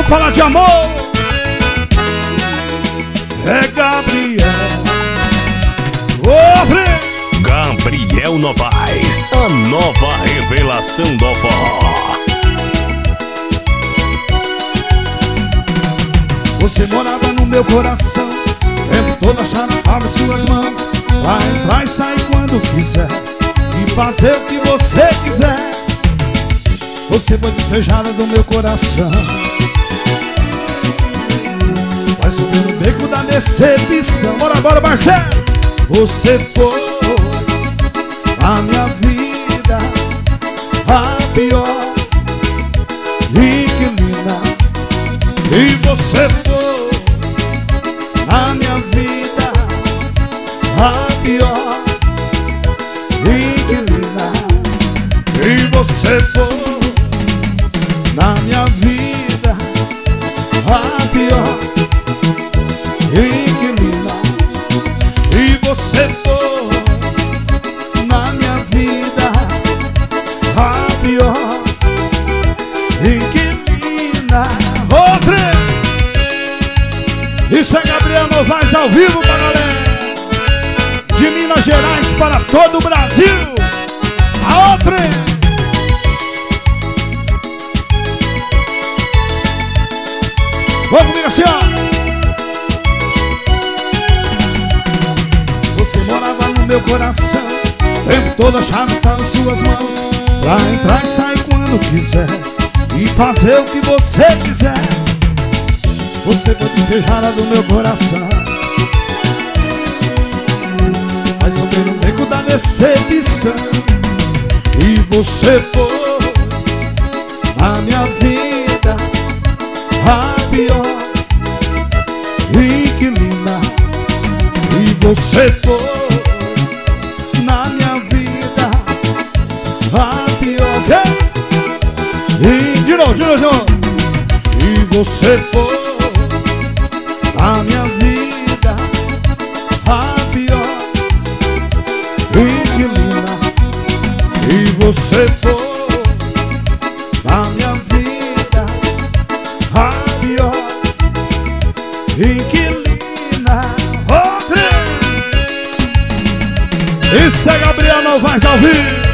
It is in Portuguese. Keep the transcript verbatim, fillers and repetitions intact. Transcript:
Vamos falar de amor. É Gabriel. Ô, Fred. Gabriel Novaes, a nova revelação do forró. Você morava no meu coração, tempo todo achava estava em suas mãos, pra entrar e sair quando quiser e fazer o que você quiser. Você foi despejada do meu coração, vai subir no beco da decepção. Bora agora, Marcelo. Você foi a minha vida, a pior inquilina. E você foi a minha vida, a pior inquilina. E você foi na minha vida, a pior inquilina. E você foi na minha vida, a pior inquilina. Outra! Isso é Gabriel Novaes ao vivo pra galera de Minas Gerais para todo o Brasil. A outra! Vamos comigo assim, ó. Você morava no meu coração, o tempo todo a chave estava em suas mãos, pra entrar e sair quando quiser e fazer o que você quiser. Você foi despejada do meu coração, vai subir no beco da decepção. E você foi a minha vida, a pior inquilina. E você foi na minha vida, a pior. E de novo, de novo, de novo. E você foi a minha vida, a pior inquilina. E você foi a minha vida, a pior inquilina. Outra! Isso é Gabriel Novaes ao vivo.